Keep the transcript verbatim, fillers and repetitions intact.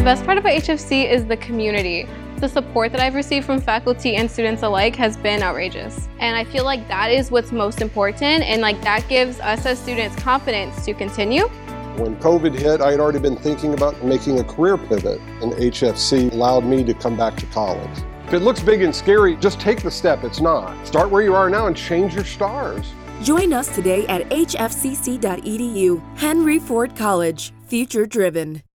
best part about H F C is the community. The support that I've received from faculty and students alike has been outrageous. And I feel like that is what's most important, and like that gives us as students confidence to continue. When COVID hit, I had already been thinking about making a career pivot, and H F C allowed me to come back to college. If it looks big and scary, just take the step. It's not. Start where you are now and change your stars. Join us today at h f c c dot e d u. Henry Ford College, future driven.